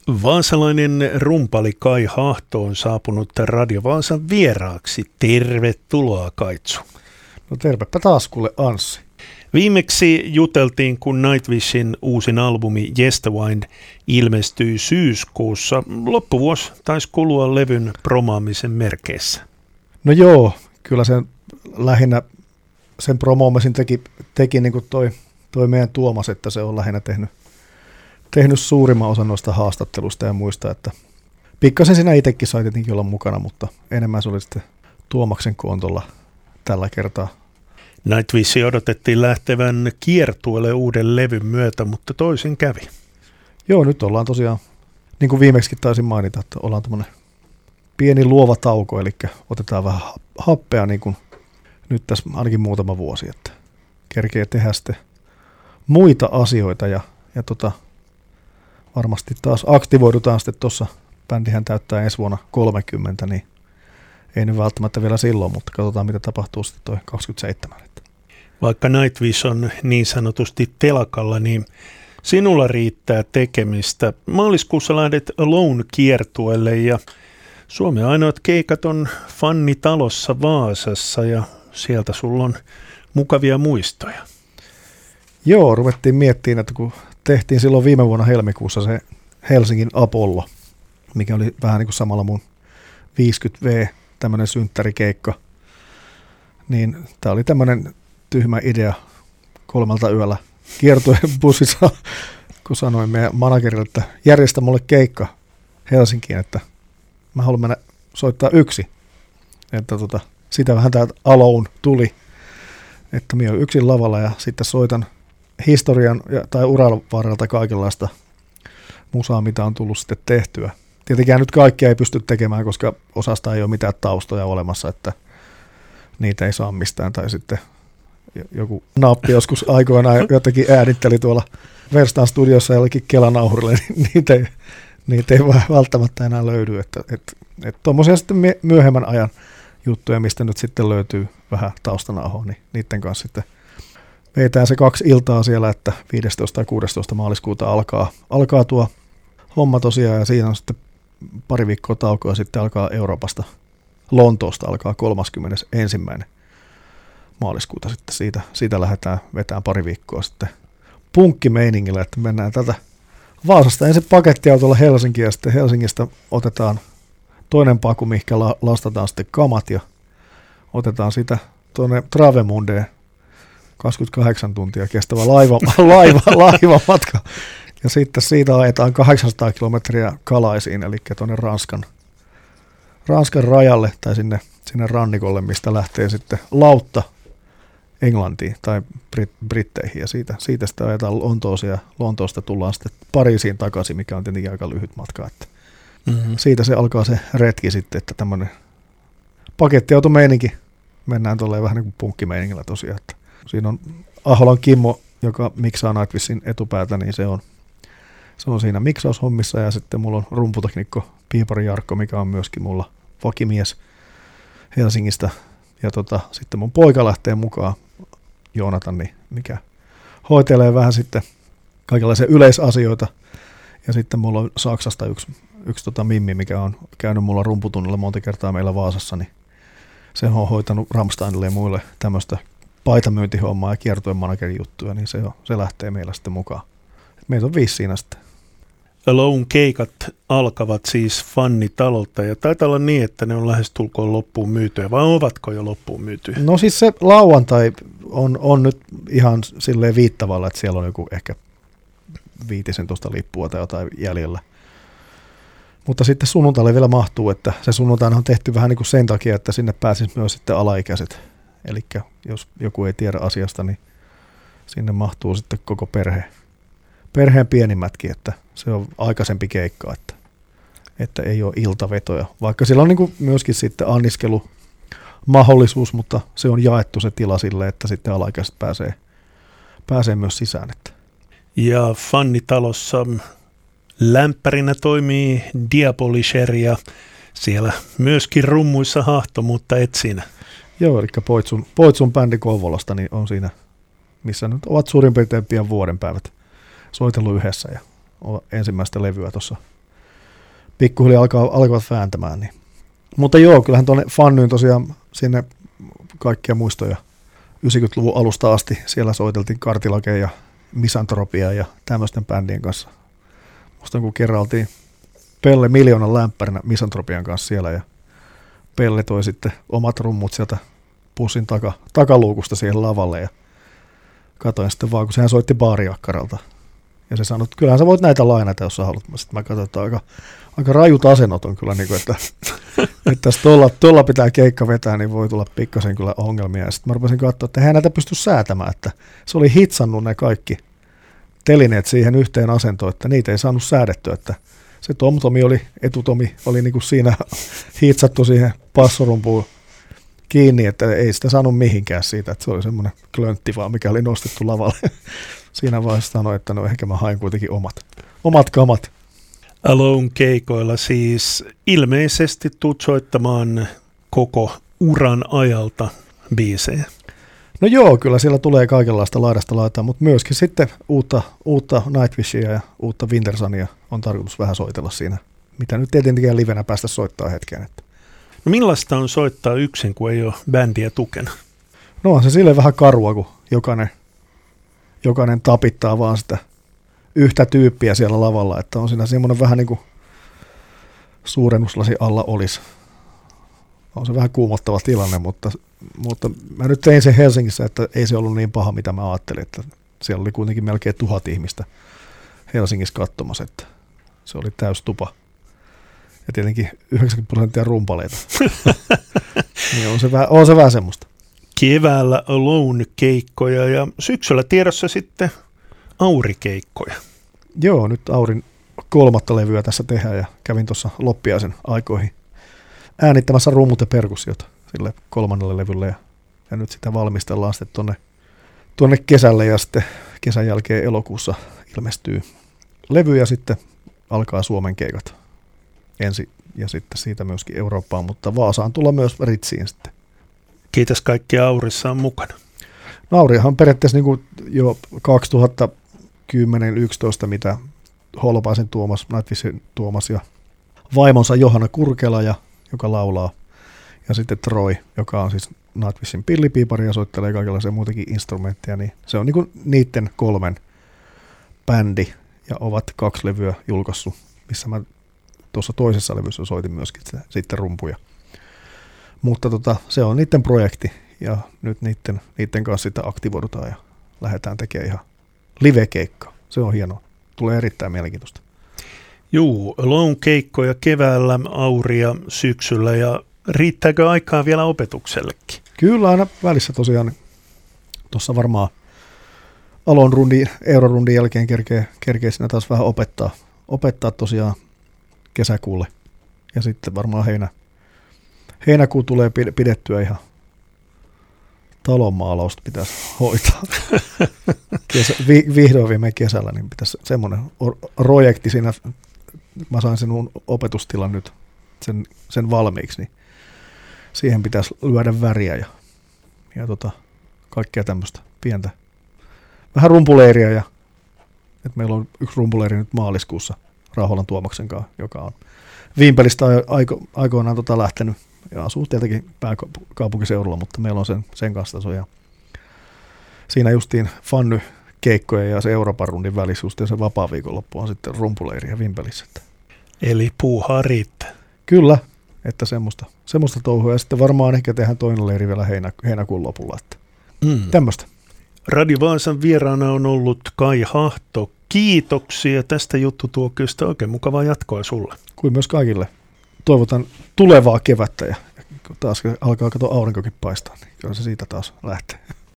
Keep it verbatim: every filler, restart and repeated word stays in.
Vaasalainen rumpali Kai Hahto on saapunut Radio Vaasan vieraaksi. Tervetuloa, Kaitsu. No tervepä taas kuule, Anssi. Viimeksi juteltiin, kun Nightwishin uusin albumi Yes the Wind ilmestyi syyskuussa. Loppuvuosi taisi kulua levyn promaamisen merkeissä. No joo, kyllä sen lähinnä sen promoamisin teki, teki niin kuin toi, toi meidän Tuomas, että se on lähinnä tehnyt, tehnyt suurimman osan noista haastattelusta ja muista, että pikkasen siinä itsekin sai tietenkin olla mukana, mutta enemmän se oli sitten Tuomaksen kontolla tällä kertaa. Nightwish odotettiin lähtevän kiertueelle uuden levyn myötä, mutta toisin kävi. Joo, nyt ollaan tosiaan, niin kuin viimeksikin taisin mainita, että ollaan tämmöinen pieni luova tauko, eli otetaan vähän happea niin kuin nyt tässä ainakin muutama vuosi, että kerkee tehdä sitten muita asioita ja, ja tota, varmasti taas aktivoidutaan sitten tuossa, bändihän täyttää ensi vuonna kolmekymmentä, niin ei nyt välttämättä vielä silloin, mutta katsotaan mitä tapahtuu sitten toi kaksikymmentäseitsemän. Vaikka Nightwish on niin sanotusti telakalla, niin sinulla riittää tekemistä. Maaliskuussa lähdet Alone-kiertueelle ja Suomen ainoat keikat on Fannitalossa Vaasassa ja sieltä sulla on mukavia muistoja. Joo, ruvettiin miettimään, että kun tehtiin silloin viime vuonna helmikuussa se Helsingin Apollo, mikä oli vähän niin kuin samalla mun viisikymmentä vuotta tämmöinen synttärikeikka, niin tämä oli tämmöinen tyhmä idea kolmelta yöllä kiertueen bussissa, kun sanoin meidän managerille, että järjestä mulle keikka Helsinkiin, että mä haluan mennä soittaa yksi. Että tota, sitä vähän täältä Alone tuli, että minä olen yksin lavalla ja sitten soitan historian tai uran varrelta kaikenlaista musaa, mitä on tullut sitten tehtyä. Tietenkään nyt kaikkea ei pysty tekemään, koska osasta ei ole mitään taustoja olemassa, että niitä ei saa mistään. Tai sitten joku nappi joskus aikoinaan jotenkin äänitteli tuolla Verstaan studiossa jollekin Kelanauhurille, niin niitä ei, niitä ei välttämättä enää löydy. Että et, et tuommoisia sitten myöhemmän ajan juttuja, mistä nyt sitten löytyy vähän taustanauhoa, niin niiden kanssa sitten veitään se kaksi iltaa siellä, että viidestoista ja kuudestoista maaliskuuta alkaa, alkaa tuo homma tosiaan, ja siinä on sitten pari viikkoa taukoa, ja sitten alkaa Euroopasta, Lontoosta alkaa kolmaskymmenesensimmäinen maaliskuuta sitten siitä, siitä lähdetään vetämään pari viikkoa sitten punkkimeiningillä, että mennään tätä Vaasasta ensin pakettiautolla Helsinkiin, ja sitten Helsingistä otetaan toinen paku, mihinkä la, lastataan sitten kamat, ja otetaan sitä tuonne Travemundeen kaksikymmentäkahdeksan tuntia kestävä laiva, laiva, laivamatka. Ja sitten siitä ajetaan kahdeksansataa kilometriä Kalaisiin, eli tuonne Ranskan, Ranskan rajalle tai sinne, sinne rannikolle, mistä lähtee sitten lautta Englantiin tai Brit- Britteihin. Ja siitä, siitä sitten ajetaan Lontoosta ja Lontoosta tullaan sitten Pariisiin takaisin, mikä on tietenkin aika lyhyt matka. Että mm-hmm. Siitä se alkaa se retki sitten, että tämmöinen pakettiautomeininki mennään tuolleen vähän niin kuin punkkimeiningillä tosiaan. Että siinä on Aholan Kimmo, joka miksaa Nightwishin etupäätä, niin se on Se on siinä miksaushommissa, ja sitten mulla on rumputeknikko Piipari Jarkko, mikä on myöskin mulla vakimies Helsingistä. Ja tota, sitten mun poika lähtee mukaan, Joonatan, niin mikä hoitelee vähän sitten kaikenlaisia yleisasioita. Ja sitten mulla on Saksasta yksi, yksi tota Mimmi, mikä on käynyt mulla rumputunnilla monta kertaa meillä Vaasassa, niin se on hoitanut Rammsteinille ja muille tämmöistä paitamyyntihommaa ja kiertueen managerin juttuja, niin se, on, se lähtee meillä sitten mukaan. Meitä on viisi siinä sitten. Alone-keikat alkavat siis Fannitalolta, ja taitaa olla niin, että ne on lähestulkoon loppuun myytyjä, vai ovatko jo loppuun myytyjä? No siis se lauantai on, on nyt ihan silleen viittavalla, että siellä on joku ehkä viitisen tuosta lippua tai jotain jäljellä. Mutta sitten sunnuntaille vielä mahtuu, että se sunnuntaina on tehty vähän niin kuin sen takia, että sinne pääsisi myös sitten alaikäiset. Eli jos joku ei tiedä asiasta, niin sinne mahtuu sitten koko perhe. Perheen pienimmätkin, että se on aikaisempi keikka, että, että ei ole iltavetoja. Vaikka siellä on niin kuin myöskin sitten anniskelumahdollisuus, mutta se on jaettu se tila sille, että sitten alaikäiset pääsee, pääsee myös sisään. Että. Ja Fannitalossa lämpärinä toimii Diabolisher ja siellä myöskin rummuissa Hahto, mutta et siinä. Joo, eli Poitsun, Poitsun bändi Kouvolasta niin on siinä, missä nyt ovat suurin piirtein pian vuoden päivät soitellut yhdessä ja ensimmäistä levyä tuossa pikkuhiljaa alkaa, alkavat vääntämään. Niin. Mutta joo, kyllähän tuonne Fannyyn tosiaan sinne kaikkia muistoja yhdeksänkymmentäluvun alusta asti. Siellä soiteltiin Kartilakeja ja Misantropia ja tämmöisten bändien kanssa. Muistan, kun kerran oltiin Pelle Miljoonan lämpärinä Misantropian kanssa siellä ja Pelle toi sitten omat rummut sieltä pussin taka, takaluukusta siihen lavalle ja katoin sitten vaan, kun sehän soitti baariakkaralta. Ja se sanoi, että kyllähän sä voit näitä lainata, jos sä haluat. Sitten mä katsoin, että aika, aika rajut asennot on kyllä, niin kuin, että, että jos tuolla, tuolla pitää keikka vetää, niin voi tulla pikkasen kyllä ongelmia. Ja sitten mä rupesin katsoa, että eihän näitä pysty säätämään, että se oli hitsannut ne kaikki telineet siihen yhteen asentoon, että niitä ei saanut säädettyä, että se tom-tomi oli, etutomi oli niin kuin siinä hitsattu siihen passorumpuun kiinni, että ei sitä saanut mihinkään siitä, että se oli semmoinen klöntti vaan, mikä oli nostettu lavalle. Siinä vaiheessa sanoin, että no ehkä mä hain kuitenkin omat, omat kamat. Alone-keikoilla siis ilmeisesti tuut soittamaan koko uran ajalta biisejä. No joo, kyllä siellä tulee kaikenlaista laidasta laitaa, mutta myöskin sitten uutta, uutta Nightwishia ja uutta Wintersania on tarkoitus vähän soitella siinä, mitä nyt tietenkin livenä päästä soittaa hetkeen. Että. No millaista on soittaa yksin, kun ei ole bändiä tukena? No on se silleen vähän karua, kun jokainen, jokainen tapittaa vaan sitä yhtä tyyppiä siellä lavalla, että on siinä semmoinen vähän niin kuin suurennuslasi alla olisi. On se vähän kuumottava tilanne, mutta, mutta mä nyt tein sen Helsingissä, että ei se ollut niin paha, mitä mä ajattelin, että siellä oli kuitenkin melkein tuhat ihmistä Helsingissä katsomassa, että se oli täys tupa. Ja tietenkin yhdeksänkymmentä prosenttia rumpaleita. Niin on, se vähän, on se vähän semmoista. Keväällä Alone-keikkoja ja syksyllä tiedossa sitten Auri-keikkoja. Joo, nyt Aurin kolmatta levyä tässä tehdään ja kävin tuossa loppiaisen aikoihin äänittämässä rummut ja perkussiota sille kolmannelle levylle ja, ja nyt sitä valmistellaan sitten tuonne, tuonne kesälle ja sitten kesän jälkeen elokuussa ilmestyy levy ja sitten alkaa Suomen keikat ensi ja sitten siitä myöskin Eurooppaan, mutta Vaasaan tulla myös Ritsiin sitten. Kiitos kaikkia Aurissa on mukana. No Aurihan periaatteessa niin kuin jo kaksituhattakymmenen yksitoista, mitä Holopaisen Tuomas, Nightwishin Tuomas ja vaimonsa Johanna Kurkela, ja, joka laulaa, ja sitten Troy, joka on siis Nightwishin pillipiipari ja soittelee kaikenlaisia muitakin instrumentteja, niin se on niin kuin niiden kolmen bändi, ja ovat kaksi levyä julkaissut, missä mä tuossa toisessa levyssä soitin myöskin sitten rumpuja. Mutta tota, se on niiden projekti, ja nyt niiden, niiden kanssa sitä aktivoidutaan ja lähdetään tekemään ihan live-keikkaa. Se on hienoa. Tulee erittäin mielenkiintoista. Juu, Alone-keikkoja keväällä, Auria syksyllä, ja riittääkö aikaa vielä opetuksellekin? Kyllä aina välissä tosiaan. Tuossa varmaan Alon rundin, eurorundin jälkeen kerkee, kerkee siinä taas vähän opettaa, opettaa tosiaan kesäkuulle. Ja sitten varmaan heinä, heinäkuu tulee pidettyä ihan talonmaalausta pitäisi hoitaa. Kesä, vi, vihdoin viimein kesällä, niin pitäisi semmoinen projekti siinä, mä sain sinun opetustilan nyt sen, sen valmiiksi, niin siihen pitäisi lyödä väriä ja, ja tota, kaikkea tämmöistä pientä. Vähän rumpuleiriä, ja että meillä on yksi rumpuleiri nyt maaliskuussa Rauholan Tuomaksen kanssa, joka on Vimpelistä aiko, aikoinaan tota lähtenyt ja asuu tietenkin pääkaupunkiseudulla, mutta meillä on sen, sen kanssa tosiaan. Siinä justiin Fanny-keikkoja ja se Euroopan rundin välissä just ja se vapaa viikonloppu on sitten rumpuleiri ja Vimpelissä. Eli puuhaa riittää. Kyllä, että semmoista, semmoista touhua ja sitten varmaan ehkä tehdään toinen leiri vielä heinä, heinäkuun lopulla. Että mm. Tämmöistä. Radio Vaasan vieraana on ollut Kai Hahto. Kiitoksia tästä juttutuokiosta. Oikein mukavaa jatkoa sulle. Kuin myös kaikille. Toivotan tulevaa kevättä ja taas alkaa katsoa aurinkokin paistaa, niin kyllä se siitä taas lähtee.